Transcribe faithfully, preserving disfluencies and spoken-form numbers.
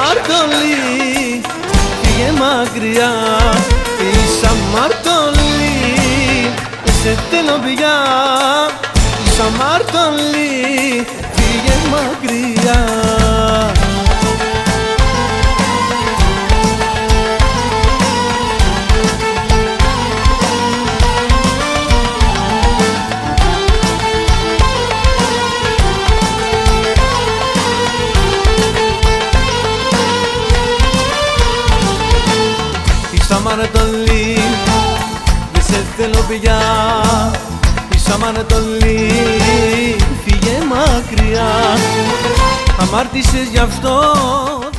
αμαρτωλή, φύγε μακριά. Είσαι αμαρτωλή, σε θέλω πια. Είσαι αμαρτωλή, φύγε μακριά. Είσαι αμαρτωλή, δεν σε θέλω πια. Είσαι αμαρτωλή, φύγε μακριά. Αμάρτησες γι' αυτό